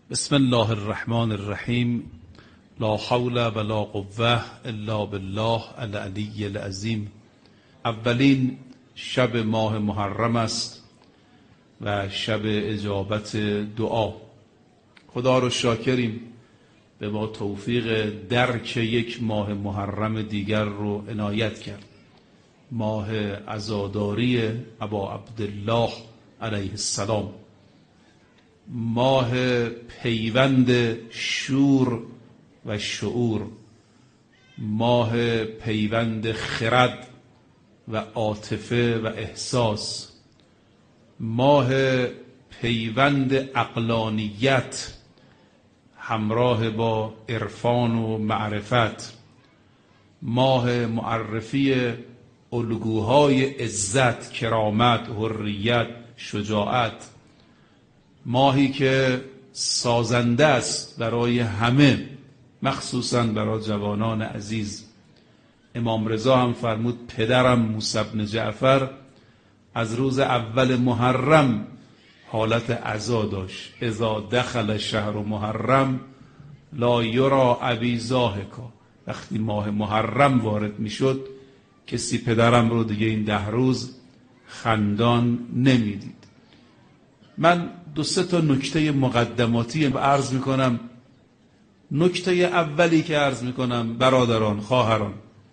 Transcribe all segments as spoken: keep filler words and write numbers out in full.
بسم الله الرحمن الرحیم. لا حول ولا قوة الا بالله العلی العظیم. اولین شب ماه محرم است و شب اجابت دعا. خدا رو شاکریم به ما توفیق درک یک ماه محرم دیگر رو عنایت کرد، ماه عزاداری ابا عبدالله علیه السلام، ماه پیوند شور و شعور، ماه پیوند خرد و عاطفه و احساس، ماه پیوند عقلانیت همراه با عرفان و معرفت، ماه معرفی الگوهای عزت، کرامت، حریت، شجاعت، ماهی که سازنده است برای همه، مخصوصا برای جوانان عزیز. امام رضا هم فرمود پدرم موسی بن جعفر از روز اول محرم حالت عزا داشت. اذا دخل شهر محرم لا یرا ابی ضاحکا. وقتی ماه محرم وارد می شد کسی پدرم رو دیگه این ده روز خندان نمیدید. من دو سه تا نکته مقدماتی عرض می کنم. نکته اولی که عرض می کنم برادران، خواهران،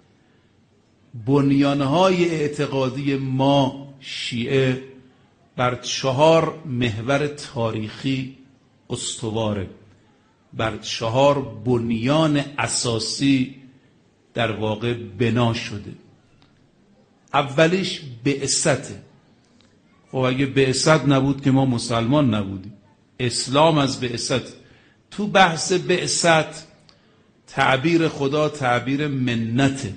بنیانهای اعتقادی ما شیعه بر چهار محور تاریخی استواره، بر چهار بنیان اساسی در واقع بنا شده. اولیش بعثته. خب اگه بعثت نبود که ما مسلمان نبودیم. اسلام از بعثت. تو بحث بعثت تعبیر خدا تعبیر منته.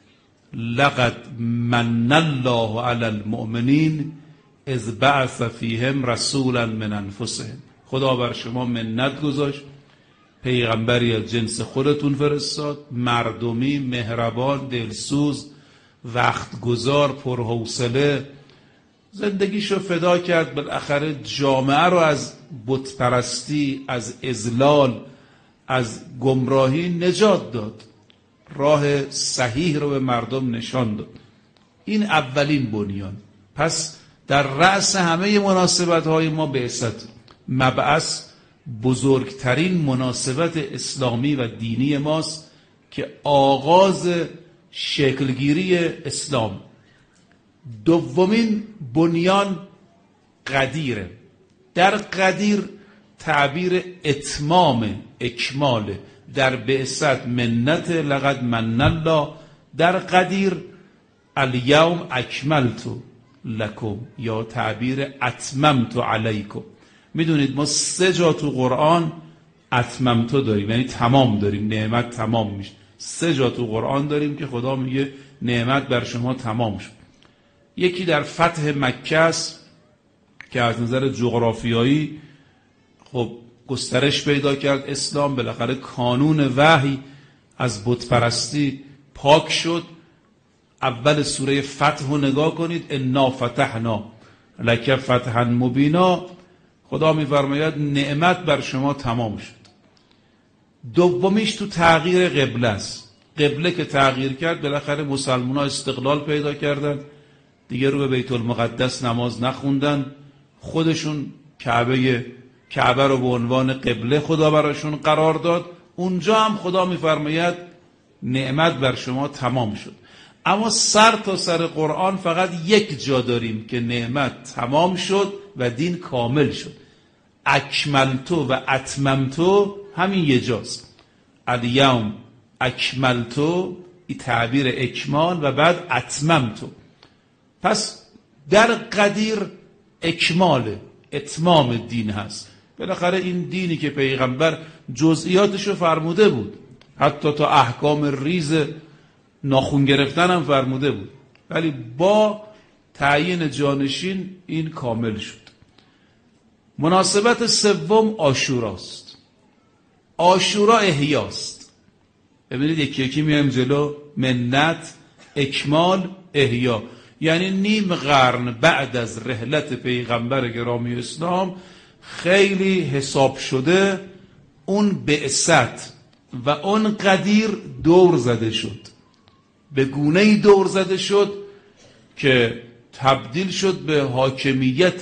لقد من الله علی المؤمنین اذ بعث فیهم رسولا من انفسهم. خدا بر شما منت گذاشت، پیغمبری از جنس خودتون فرستاد، مردمی، مهربان، دلسوز، وقت گذار، پرحوصله، زندگیشو فدا کرد، بالاخره جامعه رو از بت پرستی، از اذلال، از گمراهی نجات داد، راه صحیح رو به مردم نشان داد. این اولین بنیان. پس در رأس همه مناسبت های ما بعثت. مبعث بزرگترین مناسبت اسلامی و دینی ماست که آغاز شکلگیری اسلام. دومین بنیان قدیره. در قدیر تعبیر اتمام، اکمال. در بعثت منت، لقد من الله. در قدیر الیوم اکملت لکم، یا تعبیر اتممت علیکم. میدونید ما سه جا تو قرآن اتممت داریم، یعنی تمام داریم، نعمت تمام میشه. سه جا تو قرآن داریم که خدا میگه نعمت بر شما تمام شد. یکی در فتح مکه است که از نظر جغرافیایی خب گسترش پیدا کرد اسلام، بالاخره کانون وحی از بت پرستی پاک شد. اول سوره فتح رو نگاه کنید، انا فتحنا لک فتحا مبینا. خدا میفرماید نعمت بر شما تمام شد. دومیش تو تغییر قبله است. قبله که تغییر کرد بالاخره مسلمان‌ها استقلال پیدا کردند، دیگه رو به بیت المقدس نماز نخوندن، خودشون کعبه کعبه رو به عنوان قبله خدا براشون قرار داد. اونجا هم خدا میفرماید نعمت بر شما تمام شد. اما سر تا سر قرآن فقط یک جا داریم که نعمت تمام شد و دین کامل شد. اکملتو و اتممتو همین یه جاست. الیوم اکملتو، این تعبیر اکمال، و بعد اتممتو. پس در قدیر اکمال، اتمام دین هست. بالاخره این دینی که پیغمبر جزئیاتشو فرموده بود، حتی تا احکام ریز ناخون گرفتن هم فرموده بود، ولی با تعیین جانشین این کامل شد. مناسبت سوم عاشوراست. عاشورا احیاست. ببینید یکی یکی میایم جلو. منت، اکمال، احیا. یعنی نیم قرن بعد از رحلت پیغمبر گرامی اسلام خیلی حساب شده اون بعثت و اون قدیر دور زده شد، به گونه‌ای دور زده شد که تبدیل شد به حاکمیت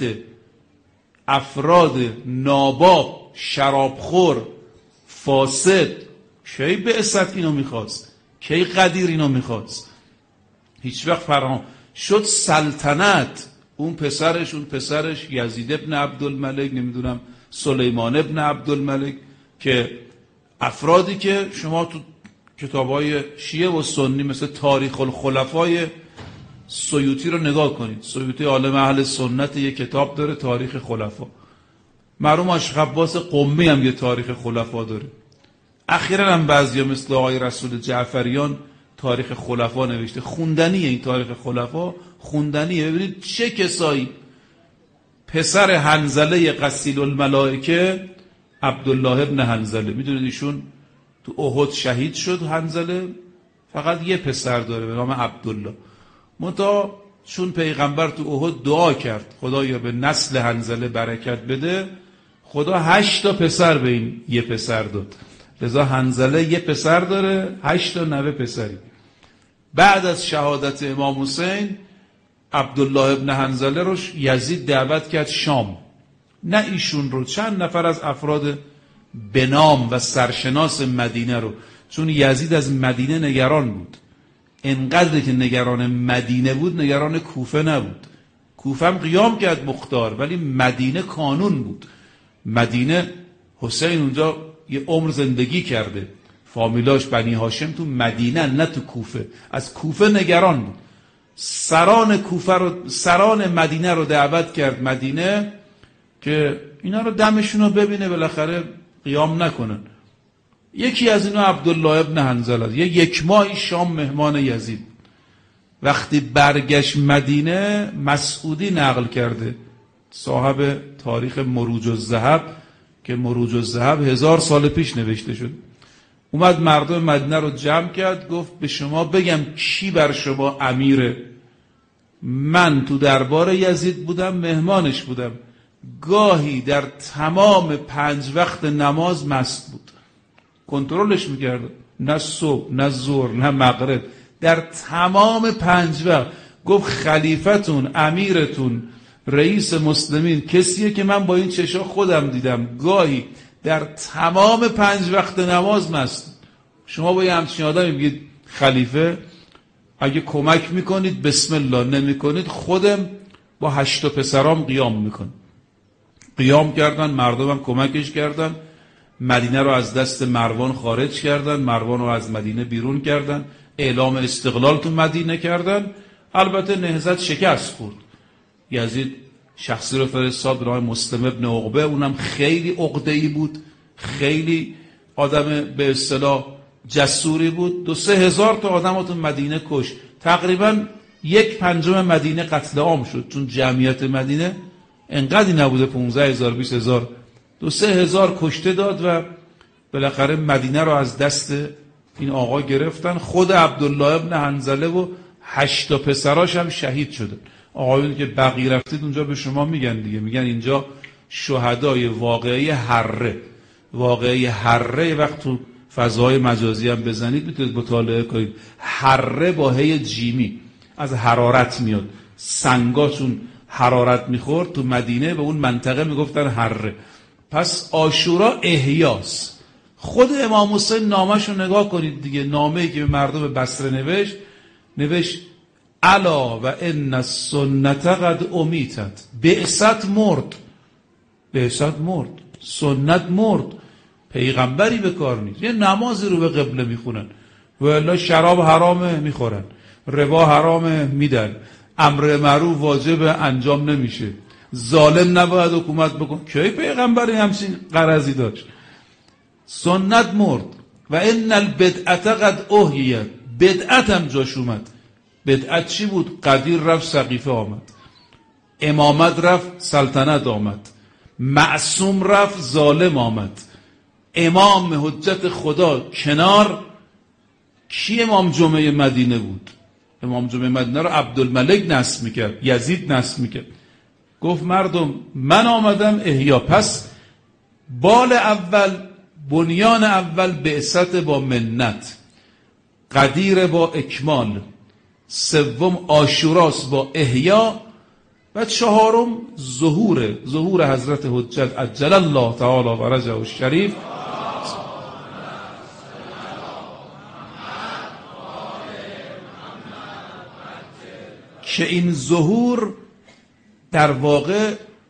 افراد ناباب، شرابخور، فاسد. کی بعثت اینو میخواست؟ کی قدیر اینو میخواست؟ هیچ وقت فرام شد سلطنت. اون پسرش اون پسرش یزید ابن عبدالملک، نمیدونم سلیمان ابن عبدالملک، که افرادی که شما تو کتابای شیعه و سنی مثل تاریخ الخلفای سیوطی رو نگاه کنید. سیوطی عالم اهل سنت یه کتاب داره تاریخ خلفا. مرحوم اشرف عباس قمی هم یه تاریخ خلفا داره. اخیراً هم بعضیا مثل آقای رسول جعفریان تاریخ خلفا نوشته. خوندنیه این تاریخ خلفا، خوندنیه. ببینید چه کسایی. پسر حنظله غسیل الملائکه عبدالله ابن حنظله، میدونید ایشون تو احد شهید شد. حنظله فقط یه پسر داره به نام عبدالله، منتها چون پیغمبر تو احد دعا کرد خدایا به نسل حنظله برکت بده، خدا هشت تا پسر به این یه پسر داد. لذا حنظله یه پسر داره، هشت تا نوه پسری. بعد از شهادت امام حسین عبدالله ابن حنظله رو یزید دعوت کرد شام. نه ایشون رو، چند نفر از افراد بنام و سرشناس مدینه رو، چون یزید از مدینه نگران بود. انقدر که نگران مدینه بود نگران کوفه نبود. کوفه هم قیام کرد مختار، ولی مدینه کانون بود. مدینه حسین اونجا یه عمر زندگی کرده، فامیلاش بنی هاشم تو مدینه نه تو کوفه. از کوفه نگران بود. سران کوفه رو، سران مدینه رو دعوت کرد مدینه که اینا رو دمشون رو ببینه بالاخره قیام نکنن. یکی از اینا عبدالله ابن حنظله یه یک ماهی شام مهمان یزید. وقتی برگشت مدینه، مسعودی نقل کرده، صاحب تاریخ مروج الذهب، که مروج الذهب هزار سال پیش نوشته شد، اومد مردم مدینه رو جمع کرد، گفت به شما بگم کی بر شما امیره؟ من تو دربار یزید بودم، مهمانش بودم، گاهی در تمام پنج وقت نماز مست بود، کنترلش میکرد، نه صبح نه ظهر نه مغرب، در تمام پنج وقت. گفت خلیفتون، امیرتون، رئیس مسلمین کسیه که من با این چشا خودم دیدم، گاهی در تمام پنج وقت نماز مست. شما با یه همچین آدمی بگید خلیفه؟ اگه کمک میکنید بسم الله، نمیکنید خودم با هشت پسرام قیام میکنم. قیام کردن، مردمم کمکش کردن، مدینه رو از دست مروان خارج کردن، مروان رو از مدینه بیرون کردن، اعلام استقلال تو مدینه کردن. البته نهضت شکست خورد. یزید شخصی رو فرستاد به نام مسلم ابن عقبه، اونم خیلی عقده‌ای بود، خیلی آدم به اصطلاح جسوری بود. دو سه هزار تا آدم رو تو مدینه کش. تقریبا یک پنجم مدینه قتل عام شد، چون جمعیت مدینه انقدری نبوده، پونزده هزار بیست هزار، دو سه هزار کشته داد و بالاخره مدینه رو از دست این آقا گرفتن. خود عبدالله ابن حنظله و هشت تا پسراش هم شهید شدن. آقایونی که بقیه رفتید اونجا به شما میگن دیگه، میگن اینجا شهدای واقعی حره. واقعی حره وقت تو فضای مجازی هم بزنید میتونید مطالعه کنید. حره با هی جیمی، از حرارت میاد، سنگاشون حرارت میخورد تو مدینه، به اون منطقه میگفتن حره. پس عاشورا احیاس. خود امام حسین نامش رو نگاه کنید دیگه، نامه‌ای که به مردم بصره نوشت، نوشت الا و ان السنت قد امیتت. بعثت مرد، بعثت مرد، سنت مرد، پیغمبری به کار نیست. یه نمازی رو به قبله میخونن و الا شراب حرامه میخورن، ربا حرامه میدن، امر معروف واجب انجام نمیشه، ظالم نباید حکومت بکن. کی پیغمبری همچین غرضی داشت؟ سنت مرد. و ان البدعه قد احییت. بدعت هم جاش اومد. بدعت چی بود؟ قدیر رفت سقیفه آمد، امامت رفت سلطنت آمد، معصوم رفت ظالم آمد، امام حجت خدا کنار. کی امام جمعه مدینه بود؟ امام جمعه مدینه رو عبدالملک نصب میکرد، یزید نصب میکرد. گفت مردم من آمدم احیا. پس بال اول، بنیان اول بعثت با منت، قدیر با اکمال، سوم عاشوراست با احیا، و چهارم ظهور ظهور حضرت حجت عجل الله تعالی فرجه الشریف. که این ظهور در واقع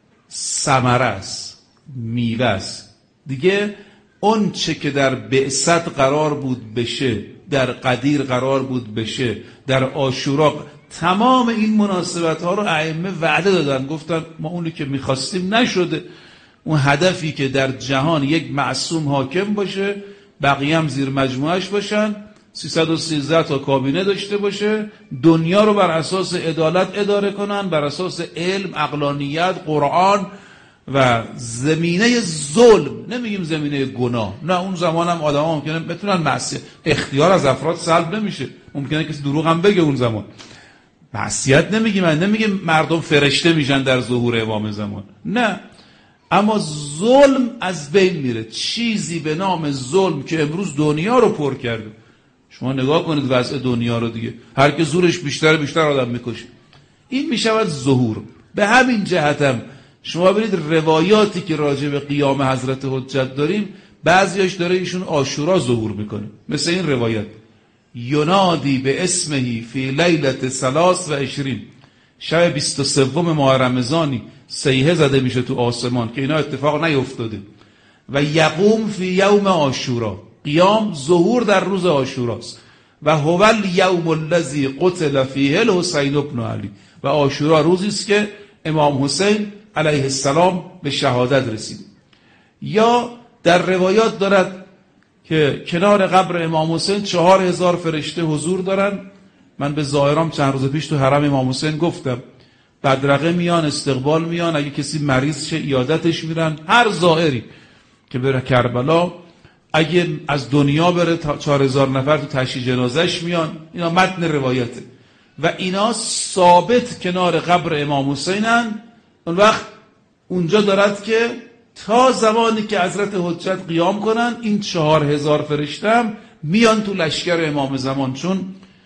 ثمره است، میوه است دیگه. اون چه که در بعثت قرار بود بشه، در قدیر قرار بود بشه، در عاشورا، تمام این مناسبت ها رو ائمه وعده دادن، گفتن ما اونی که میخواستیم نشده. اون هدفی که در جهان یک معصوم حاکم باشه، بقیه هم زیر مجموعش باشن، سیصد و سیزده تا کابینه داشته باشه، دنیا رو بر اساس عدالت اداره کنن، بر اساس علم، عقلانیت، قرآن و زمینه ظلم. نمیگیم زمینه گناه، نه، اون زمان هم آدم ها ممکنه بتونن معصیت، اختیار از افراد سلب نمیشه، ممکنه کسی دروغ هم بگه اون زمان. معصیت نمیگیم، من نمیگیم مردم فرشته میشن در ظهور امام زمان، نه، اما ظلم از بین میره. چیزی به نام ظلم که امروز دنیا رو پر کرده. شما نگاه کنید وضع دنیا رو دیگه، هر که زورش بیشتر بیشتر آدم میکشه. این میشود ظهور. به همین جهت هم شما ببینید روایاتی که راجع به قیام حضرت حجت داریم، بعضیاش داره ایشون عاشورا ظهور میکنه. مثل این روایت ینادی به اسمهی فی لیلت ثلاث و عشرین، شب بیست و سوم ماه رمضانی صیحه زده میشه تو آسمان که اینا اتفاق نیفتاده. و یقوم فی یوم عاشورا، قیام ظهور در روز عاشوراست. و هو الیوم الذی قتل فیه الحسین ابن علی، و عاشورا روزی است که امام حسین علیه السلام به شهادت رسید. یا در روایات دارد که کنار قبر امام حسین چهار هزار فرشته حضور دارن. من به ظاهرام چند روز پیش تو حرم امام حسین گفتم، بدرقه میان، استقبال میان، اگه کسی مریض شه عیادتش میرن، هر ظاهری که بره کربلا، اگه از دنیا بره چهار هزار نفر تو تشییع جنازش میان. اینا متن روایته و اینا ثابت کنار قبر امام حسینن. اون وقت اونجا دارد که تا زمانی که حضرت حجت قیام کنن، این چهار هزار فرشته هم میان تو لشکر امام زمان. چون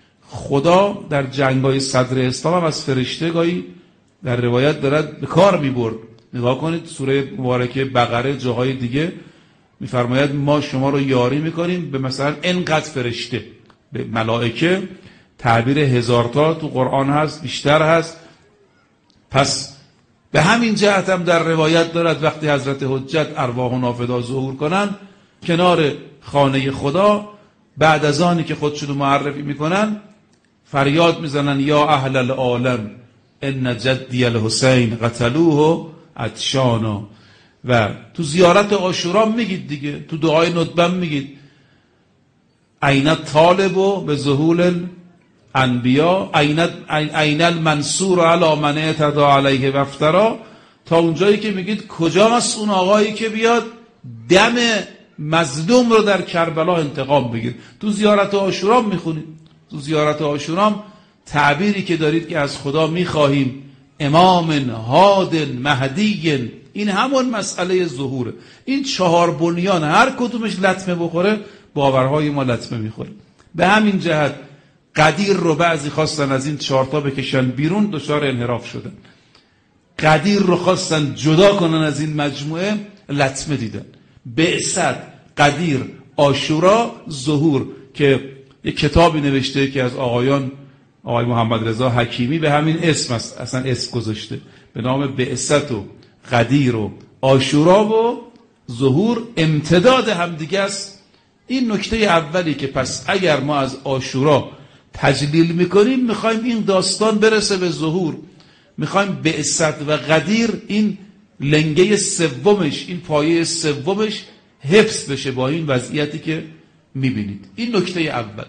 خدا در جنگای صدر اسلام هم از فرشته گاهی در روایت دارد به کار میبرد. نگاه کنید سوره مبارکه بقره، جاهای دیگه میفرماید ما شما رو یاری میکنیم به مثلا انقدر فرشته. به ملائکه تعبیر هزار تا تو قرآن هست، بیشتر هست. پس به همین جهت هم در روایت دارد وقتی حضرت حجت ارواح و نافذا ظهور کنن کنار خانه خدا، بعد از آنی که خودشون معرفی میکنن فریاد میزنن یا اهل العالم ان جدی الحسین قتلوه عطشانا. و تو زیارت عاشورا میگید دیگه، تو دعای ندبه میگید عین طالب به ظهور انبیا، عین المنصور علی من اعتدى علیه و افترا، تا اونجایی که میگید کجاست اون آقایی که بیاد دم مظلوم رو در کربلا انتقام بگیر. تو زیارت عاشورا میخونید، تو زیارت عاشورا تعبیری که دارید که از خدا میخواهیم امام هاد مهدی، این همون مسئله ظهوره. این چهار بنیان هر کدومش لطمه بخوره باورهای ما لطمه میخوره. به همین جهت قدیر رو بعضی خواستن از این چهارتا بکشن بیرون، دچار انحراف شدن. قدیر رو خواستن جدا کنن از این مجموعه، لطمه دیدن. بعثت، قدیر، عاشورا، ظهور، که یک کتابی نوشته که از آقایان آقای محمد رضا حکیمی به همین اسم است، اصلا اسم گذاشته به نام بعثت و قدیر و عاشورا و ظهور، امتداد همدیگه است. این نکته اولی که پس اگر ما از عاشورا تجلیل میکنیم میخوایم این داستان برسه به ظهور، میخوایم بعثت و قدیر این لنگه سومش، این پایه سومش حفظ بشه با این وضعیتی که میبینید. این نکته اول.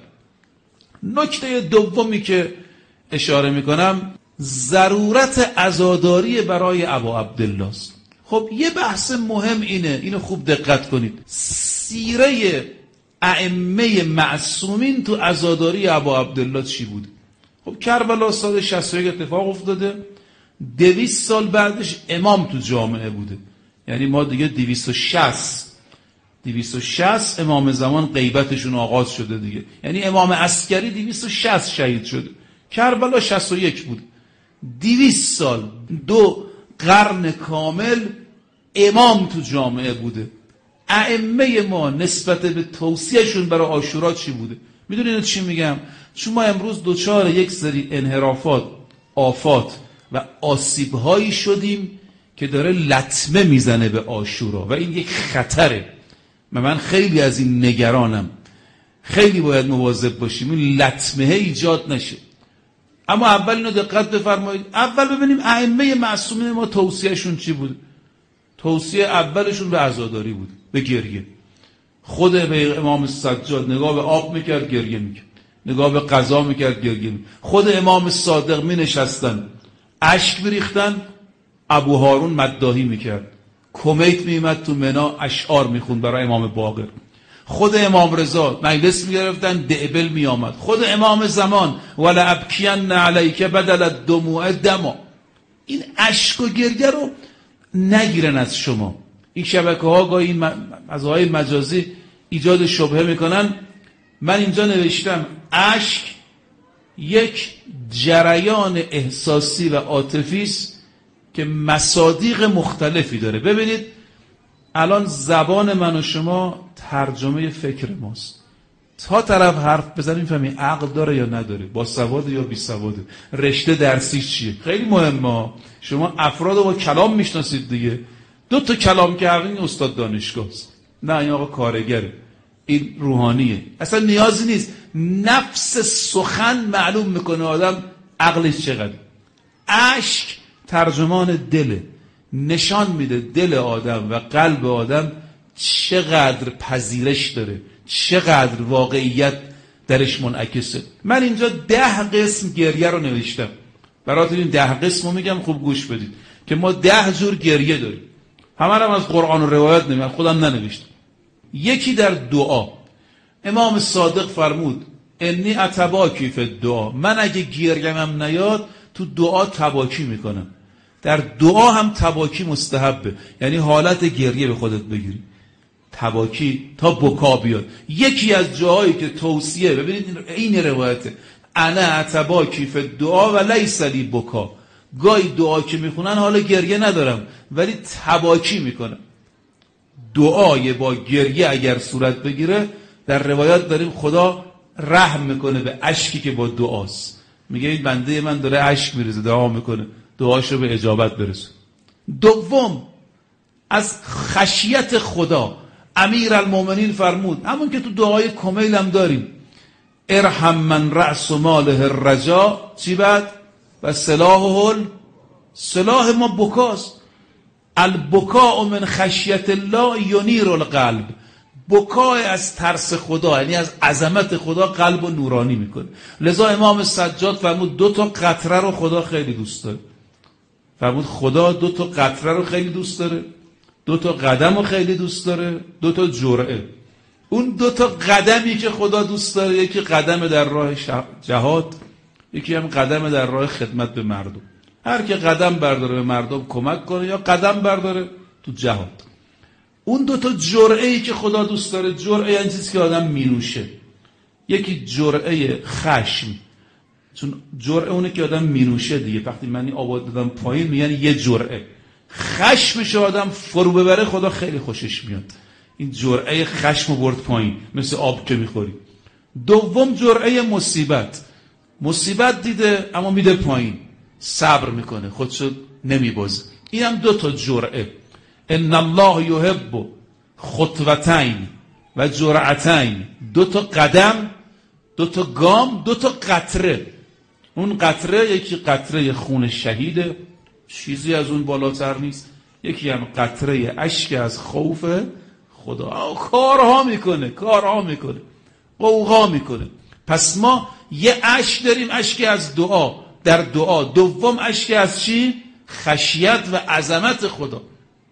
نکته دومی که اشاره میکنم ضرورت عزاداری برای ابا عبدالله است. خب یه بحث مهم اینه، اینو خوب دقت کنید. سیره ائمه معصومین تو عزاداری ابا عبدالله چی بود؟ خب کربلا سال شصت و یک اتفاق افتاده، دویست سال بعدش امام تو جامعه بوده. یعنی ما دیگه دویست و شصت دویست و شصت امام زمان غیبتشون آغاز شده دیگه. یعنی امام عسکری دویست و شصت شهید شده، کربلا شصت و یک بود. دویست سال، دو قرن کامل امام تو جامعه بوده. ائمه ما نسبت به توصیهشون برای عاشورا چی بوده؟ میدونید چی میگم؟ چون ما امروز دوچار یک سری انحرافات، آفات و آسیبهایی شدیم که داره لطمه میزنه به عاشورا و این یک خطره. من خیلی از این نگرانم. خیلی باید مواظب باشیم این لطمه ایجاد نشه. اما اول اینو دقت بفرمایید، اول ببینیم ائمه معصومین ما توصیهشون چی بود. توصیه اولشون به عزاداری بود، به گریه. خود به امام سجاد نگاه به آب میکرد گریه میکرد، نگاه به قضا میکرد گریه میکرد. خود امام صادق می نشستن اشک میریختن، ابو هارون مداحی میکرد، کمیت میمد تو منا اشعار میخوند برای امام باقر. خود امام رضا مجلس میگرفتن دعبل میآمد. خود امام زمان ولا ابکین علیک بدل الدموع دما. این اشک و گریه رو نگیرن از شما. این شبکه ها گاهی این فضاهای مجازی ایجاد شبهه میکنن. من اینجا نوشتم اشک یک جریان احساسی و عاطفی است که مصادیق مختلفی داره. ببینید الان زبان من و شما ترجمه فکر ماست. تا طرف حرف بزنیم فهمیم عقل داره یا نداره، با سواد یا بی سواده، رشته درسی چیه. خیلی مهمه. شما افراد رو با کلام میشناسید دیگه. دو تا کلام که این استاد دانشگاه است، نه این آقا کارگره، این روحانیه. اصلا نیازی نیست. نفس سخن معلوم میکنه آدم عقلش چقدر. اشک ترجمان دله، نشان میده دل آدم و قلب آدم چقدر پذیرش داره، چقدر واقعیت درش منعکسه. من اینجا ده قسم گریه رو نوشتم براتون. این ده قسم رو میگم خوب گوش بدید که ما ده جور گریه داریم. همه رو از قرآن و روایت نمیگم، خودم ننوشتم. یکی در دعا، امام صادق فرمود انی اتباکی فی الدعا، من اگه گریم نیاد تو دعا تباکی میکنم. در دعا هم تباکی مستحبه، یعنی حالت گریه به خودت بگیری، تباکی تا بکا بیاد. یکی از جاهایی که توصیه، ببینید این روایته، انا اتباکی فی الدعا و لیس لی بکا. گاهی دعا که میخونن حالا گریه ندارم ولی تباکی میکنم. دعای با گریه اگر صورت بگیره، در روایات داریم خدا رحم میکنه به اشکی که با دعاست. میگه این بنده من داره اشک میریزه، دعا میکنه، دعاشو به اجابت برسه. دوم، از خشیت خدا امیر المومنین فرمود، همون که تو دعای کمیل هم داریم، ارحم من رأس ماله الرجا، چی بعد؟ و سلاحه سلاح ما بکاست. البکاء من خشیت الله ینیر القلب. بکای از ترس خدا، یعنی از عظمت خدا، قلب و نورانی میکنه. لذا امام سجاد فرمود دو تا قطره رو خدا خیلی دوست داره. فرمود خدا دو تا قطره رو خیلی دوست داره، دو تا قدم رو خیلی دوست داره، دو تا جرعه. اون دو تا قدمی که خدا دوست داره، یکی قدم در راه جهاد، یکی هم قدم در راه خدمت به مردم. هر که قدم برداره به مردم کمک کنه یا قدم برداره تو جهاد. اون دو تا جرعه‌ای که خدا دوست داره، جرعه یعنی چیزی که آدم مینوشه. یکی جرعه خشم، چون جرعه اونه که آدم مینوشه دیگه. وقتی من این آب دادم پایین میگن یه جرعه. خشمش آدم فرو ببره خدا خیلی خوشش میاد. این جرعه خشم رو برد پایین، مثل آب که میخوری. دوم جرعه مصیبت. مصیبت دیده اما میده پایین، صبر میکنه، خودشو نمیبازه. این هم دو تا جرعه. ان الله یحب خطوتین و جرعتین، دو تا قدم، دو تا گام، دو تا قطره. اون قطره یکی قطره خون شهیده، چیزی از اون بالاتر نیست. یکی هم قطره اشک از خوف خدا. کارها میکنه، کارها میکنه، قوقا میکنه. پس ما یه اشک داریم، اشک از دعا، در دعا. دوم اشک از چی؟ خشیت و عظمت خدا.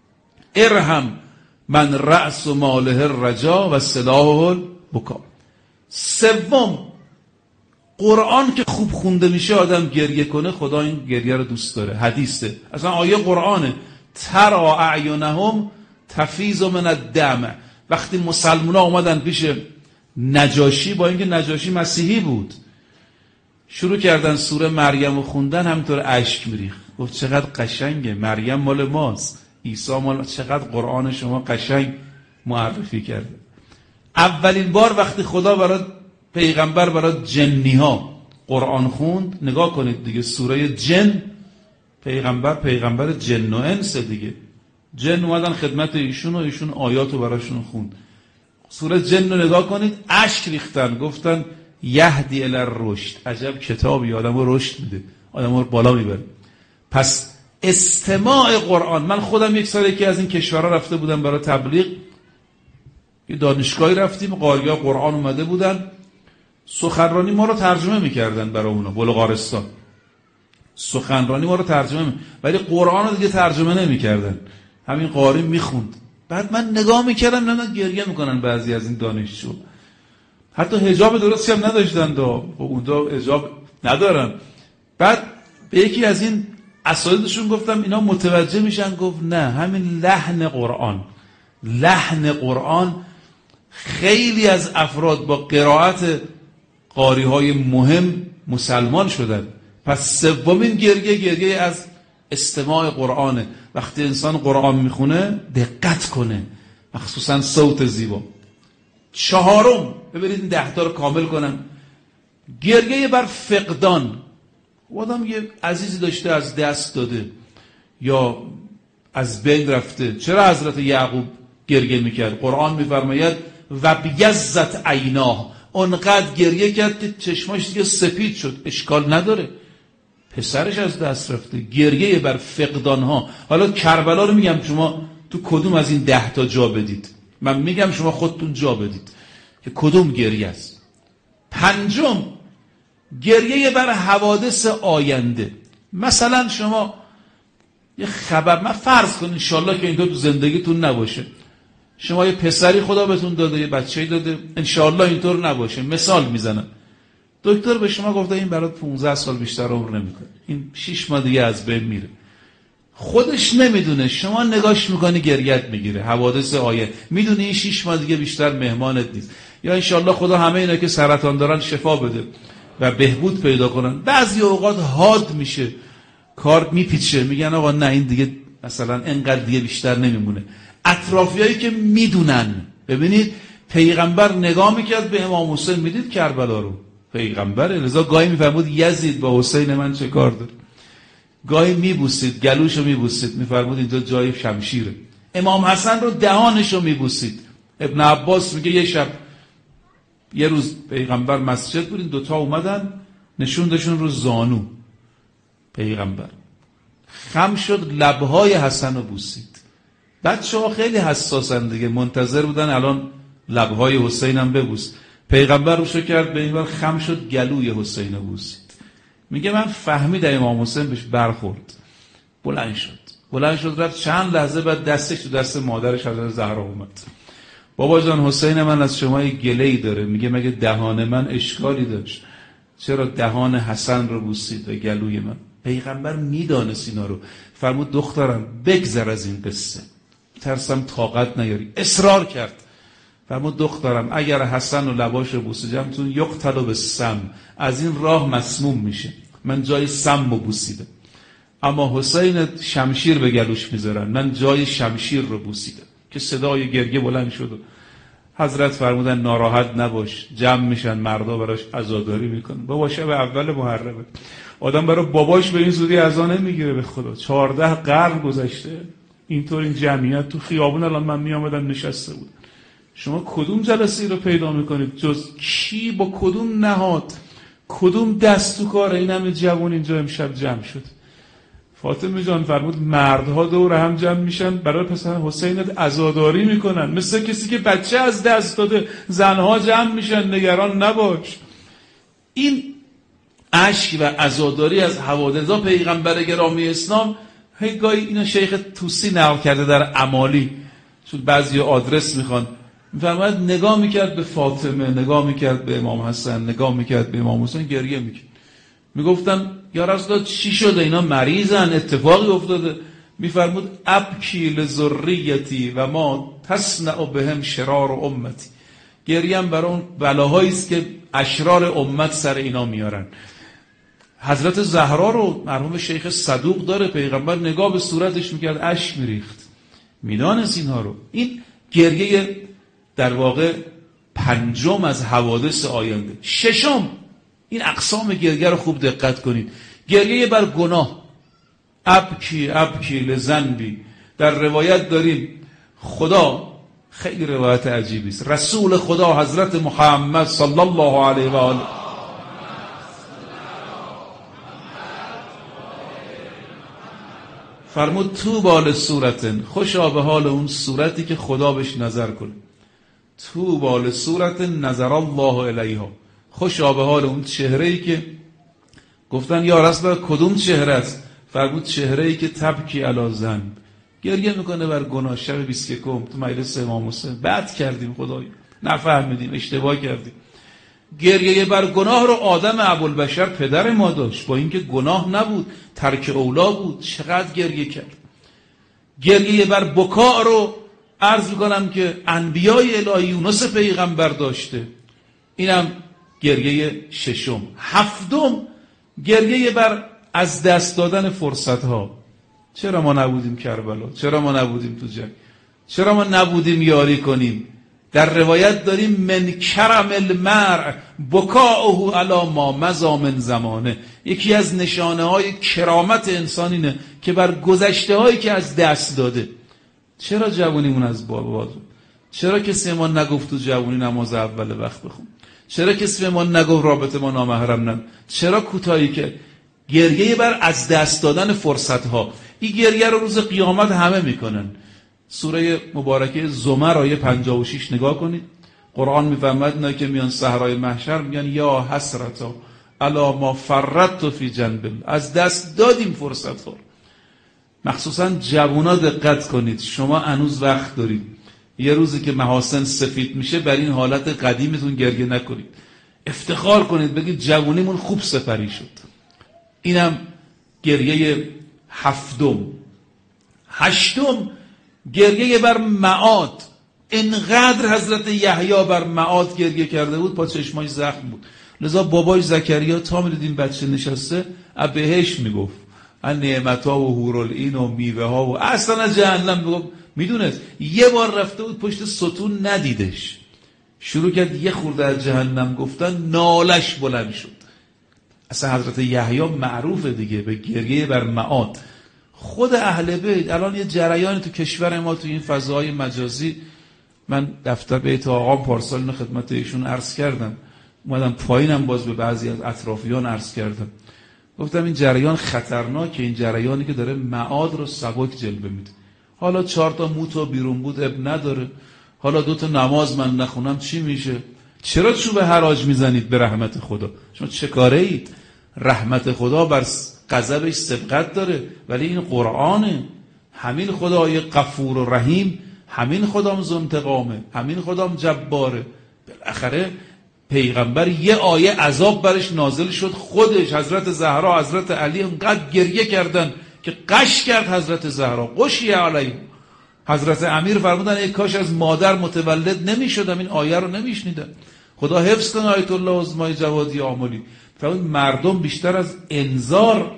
ارحم من رأس ماله الرجا و سلاح البکا. سوم قرآن که خوب خونده میشه آدم گریه کنه، خدا این گریه رو دوست داره. حدیثه، اصلا آیه قرآنه. ترى اعینهم تفیض من الدمع. وقتی مسلمونا اومدن پیش نجاشی، با اینکه نجاشی مسیحی بود، شروع کردن سوره مریم رو خوندن، همینطور اشک میریخت. گفت چقدر قشنگه، مریم مال ماست، عیسی مال، چقدر قرآن شما قشنگ معرفی کرده. اولین بار وقتی خدا برای پیغمبر برای جنی ها قرآن خوند، نگاه کنید دیگه، سوره جن، پیغمبر پیغمبر جن و انس دیگه، جن اومدن خدمت ایشون و ایشون آیات رو براشون خوند. سوره جن رو نگاه کنید، اشک ریختن، گفتن یهدی الی الرشد، عجب کتابی، آدمو رشد میده، آدمو بالا میبره. پس استماع قرآن، من خودم یک سال یکی از این کشورها رفته بودم برای تبلیغ، یه دانشگاهی رفتیم، قاری‌ها قرآن اومده بودن، سخنرانی ما رو ترجمه میکردن برای اونا، بلغارستان سخنرانی ما رو ترجمه می... ولی قرآن رو دیگه ترجمه نمیکردن، همین قاری میخوند. بعد من نگاه میکردم، نه گریه میکنن بعضی از این دانشجو، حتی حجاب درستی هم نداشتن، دا اونجا حجاب ندارن. بعد به یکی از این اساتیدشون گفتم اینا متوجه میشن؟ گفت نه، همین لحن قرآن، لحن قرآن خیلی از افراد با قرائت قاری های مهم مسلمان شدن. پس سومین گریه گریه از استماع قرآنه. وقتی انسان قرآن میخونه دقت کنه، مخصوصا صوت زیبا. چهارم، ببینید این ده تا رو کامل کنم، گریه بر فقدان. آدم یه عزیزی داشته از دست داده یا از بین رفته. چرا حضرت یعقوب گریه میکرد؟ قرآن میفرماید و بیزت عیناه، اونقدر گریه کرد که چشماش دیگه سپید شد. اشکال نداره، پسرش از دست رفته. گریه بر فقدان ها. حالا کربلا رو میگم شما تو کدوم از این ده تا جا بدید، من میگم شما خودتون جا بدید که کدوم گریه است. پنجم، گریه بر حوادث آینده. مثلا شما یه خبر، من فرض کن انشالله که اینطور تو زندگیتون نباشه، شما یه پسری خدا بهتون داده، یه بچه‌ای داده، انشالله اینطور نباشه، مثال میزنم، دکتر به شما گفته این برات پانزده سال بیشتر عمر نمیکنه، این شش ماه دیگه از بین میره، خودش نمیدونه، شما نگاش میکنی گریت میگیره. حوادث آینده، میدونی این شش ماه دیگه بیشتر مهمانت نیست. یا انشالله خدا همه اینا که سرطان دارن شفا بده و بهبود پیدا کنن. بعضی اوقات حاد میشه، کار میپیچه، میگن آقا نه این دیگه مثلا انقدر دیگه بیشتر نمیمونه. اطرافیایی که میدونن. ببینید پیغمبر نگاه میکرد به امام حسین، میدید کربلا رو، پیغمبر لذا گاهی میفرمود یزید با حسین من چه کار داره، گاهی میبوسید گلوشو میبوسید، میفرمود اینجا جای شمشیره. امام حسن رو دهانشو میبوسید. ابن عباس میگه یه شب یه روز پیغمبر مسجد بود، این دوتا اومدن نشوندشون رو زانو، پیغمبر خم شد لبهای حسن رو بوسید. بچه ها خیلی حساسن دیگه، منتظر بودن الان لبهای حسین هم ببوس. پیغمبر روشو کرد به این بار، خم شد گلوی حسین رو بوسید. میگه من فهمیدم امام حسین بهش برخورد، بلند شد بلند شد رفت، چند لحظه بعد دستش تو دست مادرش حضرت زهرا اومد. بابا جان حسین من از شما یه گله‌ای داره. میگه مگه دهان من اشکالی داشت؟ چرا دهان حسن رو بوسید و گلوی من؟ پیغمبر میدانست اینا رو. فرمود دخترم بگذر از این قصه، ترسم طاقت نیاری. اصرار کرد. فرمود دخترم اگر حسن و لباش رو بوسه جمتون یقتل به سم، از این راه مسموم میشه، من جای سم رو بوسیدم. اما حسین شمشیر به گلوش میذارن، من جای شمشیر رو بوسیدم. که صدای گریه بلند شد. حضرت فرمودن ناراحت نباش، جمع میشن مردا براش عزاداری میکنن. بابا شب اول محرمه، آدم برای باباش به این زودی عزا نمیگیره. به خدا چهارده قرن گذشته اینطور این جمعیت تو خیابون الان من میامدم نشسته بود. شما کدوم جلسه رو پیدا میکنید جز کی با کدوم نهاد کدوم دست تو کار این همه جوان اینجا امشب جمع شد؟ فاطمه جان فرمود مردها دور هم جمع میشن برای پسر حسین عزاداری میکنن، مثل کسی که بچه از دست داده. زنها جمع میشن، نگران نباش. این اشک و عزاداری از حوادث پیغمبر گرامی اسلام. هی گاهی اینو شیخ توسی نقل کرده در امالی، چون بعضی آدرس میخوان، میفرماید نگاه میکرد به فاطمه، نگاه میکرد به امام حسن، نگاه میکرد به امام حسین، گریه میکرد. میگفتن یا رسول الله چی شده؟ اینا مریضن، اتفاقی افتاده؟ میفرمود ابکی لذریتی و ما تصنع بهم شرار امتی. گریم برای اون بلاهایی است که اشرار امت سر اینا میارن. حضرت زهرا رو مرحوم شیخ صدوق داره، پیغمبر نگاه به صورتش میکرد اشک میریخت، میدانست اینها رو. این گریه در واقع پنجم از حوادث آینده. ششم، این اقسام گریه رو خوب دقت کنید. گریه بر گناه، ابکی ابکی لذنبی. در روایت داریم خدا، خیلی روایت عجیبی است، رسول خدا حضرت محمد صلی الله علیه و آله فرمود تو بال صورتن، خوشا به حال اون صورتی که خدا بهش نظر کنه. تو بال صورتن نظر الله الیها، خوشا به حال اون چهره‌ای که گفتن یا رسول الله کدوم چهره است؟ فرمود چهره‌ای که تبکی علی ذنب، گریه میکنه بر گناه. شب بیست و یکم تو مجلس امام حسین بد کردیم، خدایا نفهمیدیم، اشتباه کردیم. گریه بر گناه رو آدم ابوالبشر پدر ما داشت، با اینکه گناه نبود، ترک اولا بود، چقدر گریه کرد. گریه بر بکا رو عرض میکنم که انبیای الهی یونس پیغمبر داشته. اینم گریه ششم. هفتم، گریه بر از دست دادن فرصت ها. چرا ما نبودیم کربلا؟ چرا ما نبودیم تو جنگ؟ چرا ما نبودیم یاری کنیم؟ در روایت داریم من کرم المرء بکاؤه علی ما مضی من زمانه. یکی از نشانه های کرامت انسان اینه که بر گذشته هایی که از دست داده. چرا جوونیمون از بابا؟ چرا کسی ما نگفت تو جوونی نماز اول وقت بخون؟ چرا کسی ما نگفت رابطه ما نامحرم نکن؟ چرا کوتاهی که گریه بر از دست دادن فرصت ها. این گریه رو روز قیامت همه میکنن. سوره مبارکه زمر آیه پنجاه و شش نگاه کنید. قرآن میفرماید اینا که میان صحرای محشر میگن یا حسرتا علی ما فرطت فی جنب، از دست دادیم فرصت ها. مخصوصا جوونا دقت کنید، شما هنوز وقت دارید. یه روزی که محاسن سفید میشه بر این حالت قدیمتون گریه نکنید، افتخار کنید، بگید جوونیمون خوب سپری شد. اینم گریه هفتم. هشتم، گریه بر معاد. انقدر حضرت یحیی بر معاد گریه کرده بود پا چشماش زخم بود، لذا بابای زکریا تا میدیدیم بچه نشسته از بهشت میگفت، از نعمت‌ها و حورالعین و میوه ها و اصلا از جهنم میگفت. میدونست یه بار رفته بود پشت ستون ندیدش، شروع کرد یه خورده از جهنم گفتن، نالش بلند شد. اصلا حضرت یحیی معروفه دیگه به گریه بر معاد. خود اهل بیت الان یه جریانی تو کشور ما تو این فضاهای مجازی، من دفتر بیت آقام پارسال اینو خدمت ایشون عرض کردم، اومدم پایینم باز به بعضی از اطرافیان عرض کردم، گفتم این جریان خطرناکه، این جریانی که داره معاد رو سبک جلوه میده. حالا چهار تا موتو بیرون بود اب نداره، حالا دو تا نماز من نخونم چی میشه؟ چرا چوب حراج میزنید به رحمت خدا؟ شما چه کاره اید؟ رحمت خدا بر غضبش سبقت داره، ولی این قرآنه. همین خدای غفور و رحیم، همین خدام ذو انتقامه، همین خدام جباره. بالاخره پیغمبر یه آیه عذاب برش نازل شد، خودش حضرت زهرا حضرت علی انقدر گریه کردن که قش کرد حضرت زهرا، قشی علیه. حضرت امیر فرمودن ای کاش از مادر متولد نمی شدم این آیه رو نمی شنیدم. خدا حفظ کنه آیت الله عظمای جوادی آملی. فرمود مردم بیشتر از انذار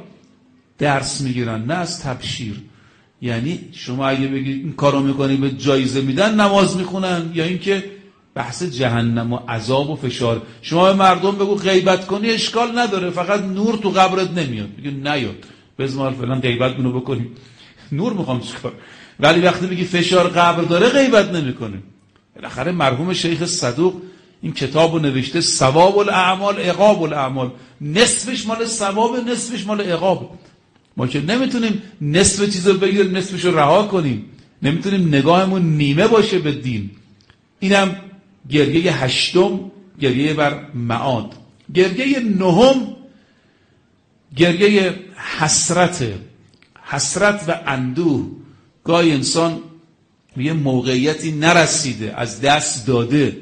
درس میگیرن نه از تبشیر. یعنی شما اگه بگید این کارو میکنی به جایزه میدن نماز میخونن، یا اینکه بحث جهنم و عذاب و فشار. شما به مردم بگو غیبت کنی اشکال نداره، فقط نور تو قبرت نمیاد، بگی نیاد بزمال فلان غیبت منو بکنی، نور میخوام چیکار. ولی وقتی بگی فشار قبر داره غیبت نمیکنه. بالاخره مرحوم شیخ صدوق این کتابو نوشته، ثواب الاعمال عقاب الاعمال، نصفش مال ثواب نصفش مال عقاب. ما که نمیتونیم نصف چیزو بگیریم نصفشو رها کنیم، نمیتونیم نگاهمون نیمه باشه به دین. اینم گریه هشتم، گریه بر معاد. گریه نهم، گریه حسرت. حسرت و اندوه. گاهی انسان یه موقعیتی نرسیده، از دست داده.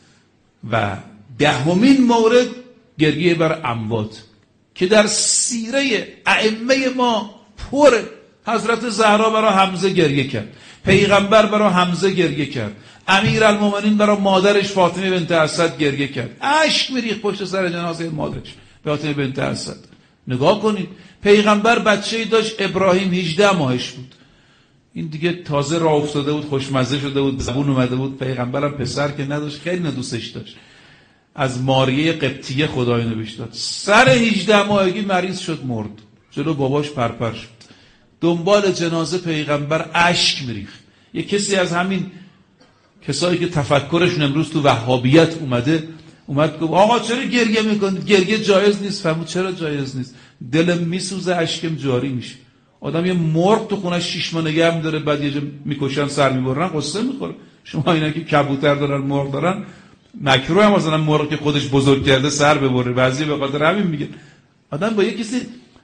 و دهمین مورد گریه بر اموات که در سیره ائمه ما پره. حضرت زهرا برای حمزه گریه کرد، پیغمبر برای حمزه گریه کرد، امیرالمومنین برای مادرش فاطمه بنت اسد گریه کرد، اشک میریخت پشت سر جنازه مادرش فاطمه بنت اسد. نگاه کنید، پیغمبر بچه‌ای داشت، ابراهیم هجده ماهش بود، این دیگه تازه راه افتاده بود، خوشمزه شده بود، زبون اومده بود. پیغمبرم پسر که نداشت، خیلی دوستش داشت، از ماریه قبطیه خدای نوشت داد. سر هجده ماهگی مریض شد، مرد، جلو باباش پرپر شد، دنبال جنازه پیغمبر اشک میریخت. یه کسی از همین کسایی که تفکرشون امروز تو وهابیت اومده اومد گفت آقا چرا گریه میکنید؟ گریه جایز نیست. فهمید چرا جایز نیست؟ دلم میسوزه، اشکم جاری میشه. آدم یه مرغ تو خونه شش ماه نگه می‌داره، بعد یه جا میکشن، سر میبرن، قصه میخوره. شما اینا که کبوتر دارن، مرغ دارن، مکروه هم مثلا مرغ که خودش بزرگ کرده سر ببره، بعضی به خاطر همین میگه. آدم با یه کسی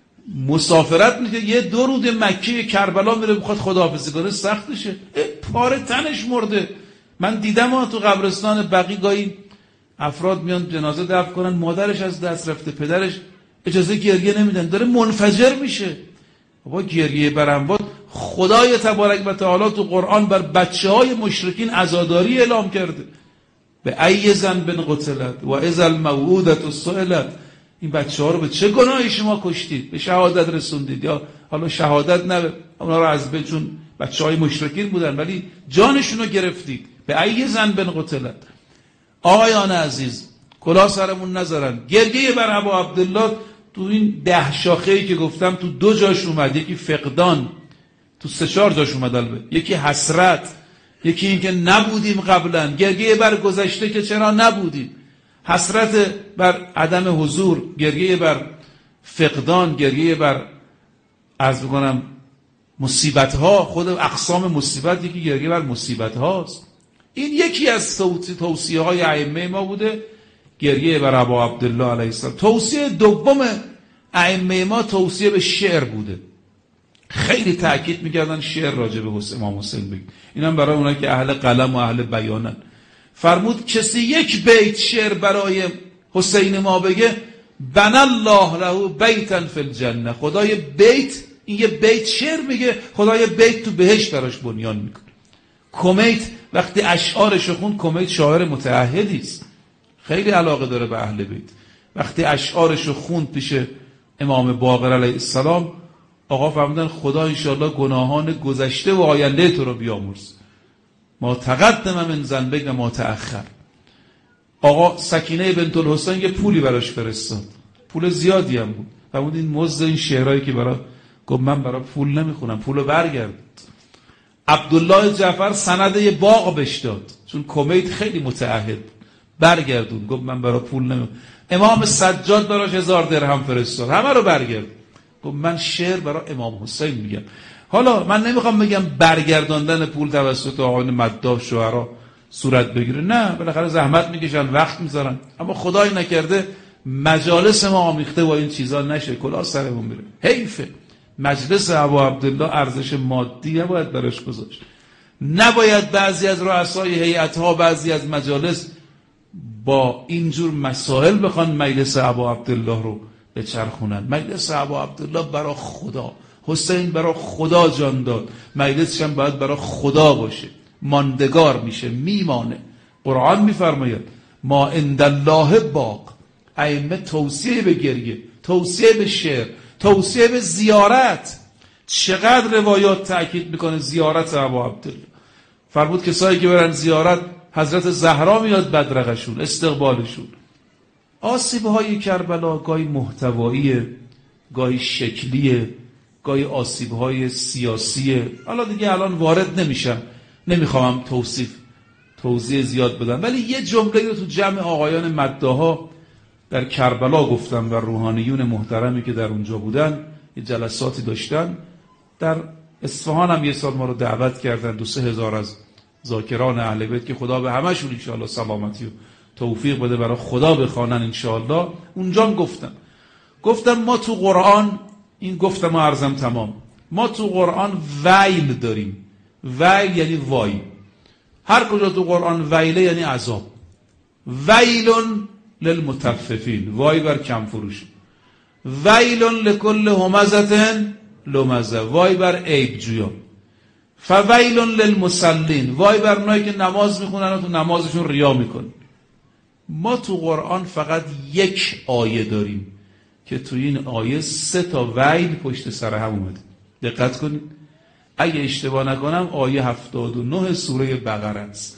مسافرت میکنه، یه دو رود مکه کربلا میره بخواد خداحافظی کنه، سختشه، پاره تنش مرده. من دیدم ها تو قبرستان بقیع گاهی افراد میان جنازه دفن کنن، مادرش از دست رفته، پدرش اجازه گریه نمیدن، داره منفجر میشه. بابا گریه بر اموات، خدای تبارک و تعالی تو قرآن بر بچهای مشرکین عزاداری اعلام کرده. به ای ذنب قتلت و اذا الموءودة سئلت. این بچه ها رو به چه گناهی شما کشتید؟ به شهادت رسوندید، یا حالا شهادت نه، اونا رو از به، چون بچه های مشرکین بودن، ولی جانشون رو گرفتید. به ای ذنب قتلت. آقایان عزیز، کلاه سرمون نذارن. گریه بر ابا عبدالله تو این ده شاخه‌ای که گفتم تو دو جاش اومد، یکی فقدان، تو سه چهار جاش اومد البته، یکی حسرت، یکی این که نبودیم قبلا، گریه بر گذشته که چرا نبودیم، حسرت بر عدم حضور، گریه بر فقدان، گریه بر عرض بکنم مصیبت ها، خود اقسام مصیبت یکی گریه بر مصیبت هاست. این یکی از توصیه های ائمه ما بوده، گریه بر ابا عبدالله علیه السلام. توصیه دوم ائمه ما توصیه به شعر بوده. خیلی تأکید میکردن شعر راجع به امام حسین بگید. اینم برای اونایی که اهل قلم و اهل بیانن. فرمود کسی یک بیت شعر برای حسین ما بگه، بنا الله له بیتا فی الجنه. خدای بیت، این یه بیت شعر میگه، خدای بیت تو بهشت براش بنیان میکنه. کمیت وقتی اشعارش خون، کمیت شاعر متعهدی است، خیلی علاقه داره به اهل بیت. وقتی اشعارش خوند پیش امام باقر علیه السلام، آقا فرمودن خدا انشاءالله گناهان گذشته و آینده تو رو بیامرز، ما تقدم من ذنبک و ما تأخر. آقا سکینه بنت الحسین یه پولی براش فرستاد، پول زیادی هم بود. فرمود این مزد این شعرهایی که برای، گفت من برای پول نمیخونم، پولو برگرد. عبدالله جعفر سند یه باغ بهش داد، چون کمیت خیلی متعهد، برگردون. گفت من برای پول نمیخونم. امام سجاد براش هزار درهم فرستاد، همه رو برگرد. گفت من شعر برای امام حسین میگم. حالا من نمیخوام بگم برگرداندن پول توسط آقایان مداح شعرا صورت بگیره، نه، بالاخره زحمت میکشن، وقت میذارن، اما خدای نکرده مجالس ما آمیخته با این چیزا نشه، کلاه سرمون میره. حیفه. مجلس ابا عبدالله ارزش مادی نباید براش گذاشت. نباید بعضی از رؤسای هیئت‌ها، بعضی از مجالس با اینجور مسائل بخوان مجلس ابا عبدالله رو بچرخونن. مجلس ابا عبدالله برای خدا، حسین برای خدا جان داد، مجلسش هم باید برای خدا باشه، ماندگار میشه، میمانه. قرآن میفرماید ما عند الله باق. ائمه توصیه به گریه، توصیه به شعر، توصیه به زیارت. چقدر روایات تأکید میکنه زیارت ابا عبدالله. فرمود کسایی که برن زیارت حضرت زهرا میاد بدرقشون، استقبالشون. آسیب‌های کربلا گاهی محتواییه، گاهی شکلیه، گاهی آسیب‌های سیاسیه. حالا دیگه الان وارد نمیشم، نمیخوام توصیف توضیح زیاد بدم، ولی یه جمله رو تو جمع آقایان مداحا در کربلا گفتم و روحانیون محترمی که در اونجا بودن، یه جلساتی داشتن. در اصفهان هم یه سال ما رو دعوت کردن، دو سه هزار از ذاکران اهل بیت که خدا به همشون انشاءالله سلامتی و توفیق بده برای خدا بخوانن انشاءالله. اونجا گفتم گفتم ما تو قرآن، این گفتم و عرضم تمام، ما تو قرآن ویل داریم. ویل یعنی وای. هر کجا تو قرآن ویله یعنی عذاب. ویلون للمطففین، وای بر کم فروش. ویلون لکل همزة لمزه، وای بر عیب جویان. فویلون للمصلین، وای بر اونایی که نماز میخونن و تو نمازشون ریا میکنن. ما تو قرآن فقط یک آیه داریم که تو این آیه سه تا ویل پشت سر هم اومده. دقت کنید، اگه اشتباه نکنم آیه هفتاد و نه سوره بقره است.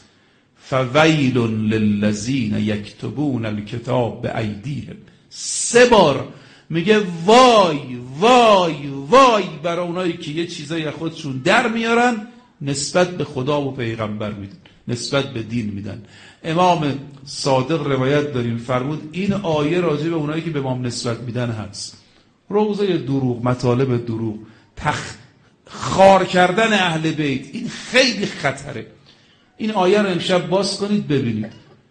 فویل للذین یکتبون الکتاب بایدیهم. سه بار میگه وای وای وای برای اونایی که یه چیزایی از خودشون در میارن نسبت به خدا و پیغمبر میدن، نسبت به دین میدن. امام صادق روایت داریم فرمود این آیه راجع به اونایی که به امام نسبت میدن هست. روزه دروغ، مطالب دروغ، تخ خار کردن اهل بیت، این خیلی خطره. این آیه رو امشب باز کنید ببینید.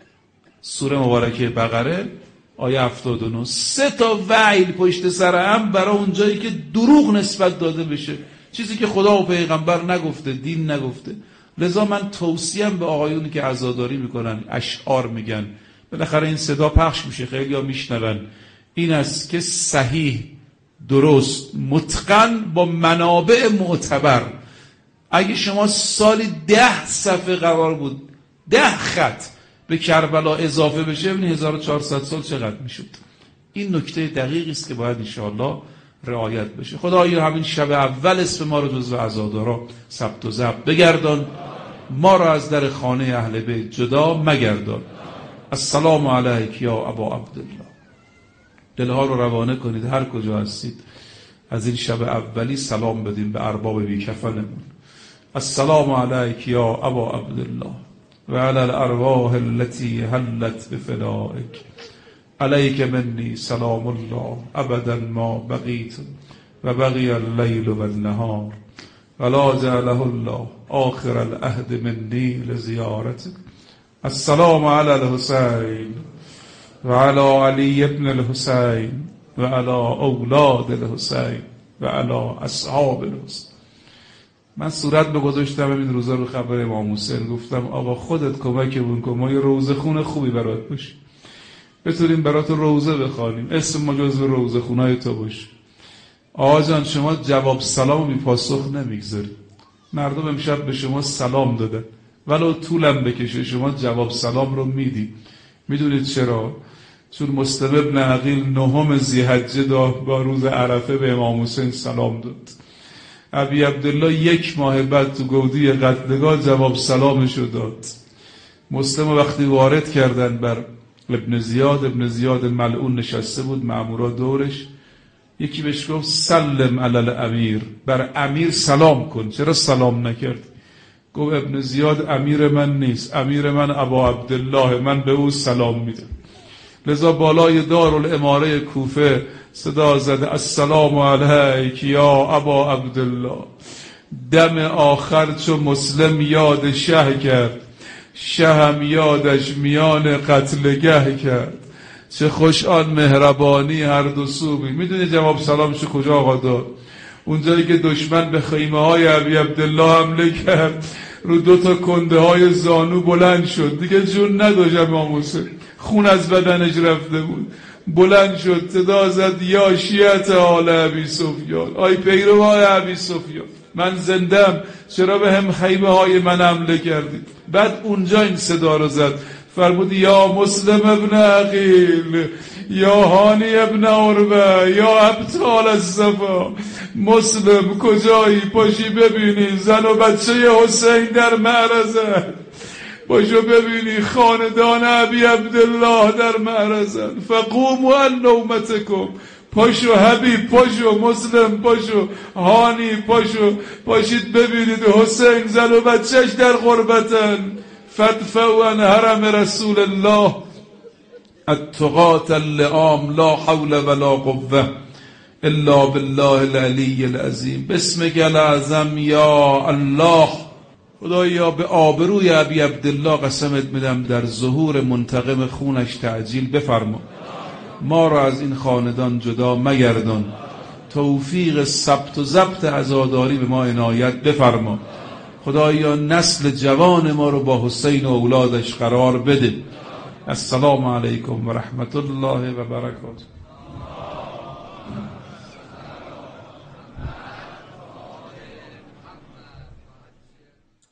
سوره مبارکه بقره آیه هفتاد و نه، سه تا ویل پشت سر هم برای اون جایی که دروغ نسبت داده بشه، چیزی که خدا و پیغمبر نگفته، دین نگفته. لذا من توصیم به آقایونی که عزاداری میکنن، اشعار میگن، بالاخره این صدا پخش میشه، خیلی ها میشنون، این است که صحیح، درست، متقن، با منابع معتبر. اگه شما سالی ده صفحه قرار بود ده خط به کربلا اضافه بشه، ببینید هزار و چهارصد سال چقدر میشد. این نکته دقیقی است که باید انشاءالله رعایت بشه. خدایا همین شب اول اسم ما رو جزو عزادارا ثبت و ضبط بگردان، ما را از در خانه اهل بیت جدا مگردان. السلام علیک یا ابا عبدالله. دلها رو روانه کنید، هر کجا هستید از این شب اولی سلام بدیم به ارباب بی کفنمون. السلام علیک یا ابا عبدالله و علی الارواح التي حلت بفدائک. علیک منی سلام الله ابدا ما بقیت و بقی اللیل و النهار ولا جعله الله آخر العهد منی لزیارتک. السلام علی الحسین و علی علی ابن الحسین و علی اولاد الحسین و علی اصحاب الحسین. من صورت بگذاشتم این روزا رو خبر امام حسین، گفتم آقا خودت کمکمون کن، ما یه روزه خون خوبی برات باشیم، بتونیم برات روزه بخوانیم، اسم ما جزو روزه خونای تو باشه. آقا جان شما جواب سلام بی پاسخ نمیگذاری. مردم امشب به شما سلام دادن، ولو طولم بکشه شما جواب سلام رو میدی. میدونید چرا؟ چون مسلم ابن عقیل نهم ذی‌حجه با روز عرفه به امام حسین سلام داد. ابی عبدالله یک ماه بعد تو گودی قتلگاه جواب سلامشو داد. مسلم وقتی وارد کردن بر ابن زیاد، ابن زیاد ملعون نشسته بود، مأمورا دورش، یکی بهش گفت سلم علی الامیر، بر امیر سلام کن، چرا سلام نکرد؟ گفت ابن زیاد امیر من نیست، امیر من ابا عبدالله، من به او سلام میدم. لذا بالای دارالاماره کوفه صدا زده السلام علیک یا ابا عبدالله. دم آخر چو مسلم یاد شه کرد، شهم یادش میان قتلگه کرد. چه خوش آن مهربانی هر دو سو بی. میدونی جواب سلامشو کجا آقا داد؟ اونجایی که دشمن به خیمه های ابی عبدالله حمله کرد، رو دو تا کنده های زانو بلند شد، دیگه جون نداشت امام حسین، خون از بدنش رفته بود، بلند شد صدا زد یا شیعت آل ابی سفیان، آی پیروهای ابی سفیان، من زندم، چرا به هم خیمه های من حمله کردید؟ بعد اونجا این صدا رو زد، فرمود یا مسلم ابن عقیل، یا هانی ابن عربه، یا ابطال الصفا. مسلم کجایی؟ پاشی ببینی زن و بچه حسین در معرضه، پاشو ببینی خاندان ابی عبدالله در معرضن. فقوموا عن نومتکم، پاشو حبیب، پاشو مسلم، پاشو هانی، پاشو پاشید ببینید حسین زن و بچهش در غربتن. فدفعوا عن حرم رسول الله التقاة اللئام لا حول ولا قوة الا بالله العلی العظیم. بسمک العظم یا الله. خدایا به آبروی ابی عبدالله قسمت میدم در ظهور منتقم خونش تعجیل بفرما. ما را از این خاندان جدا مگردان. توفیق ثبت و ضبط عزاداری به ما عنایت بفرما. خدایا نسل جوان ما رو با حسین و اولادش قرار بده. السلام علیکم و رحمت الله و برکاته.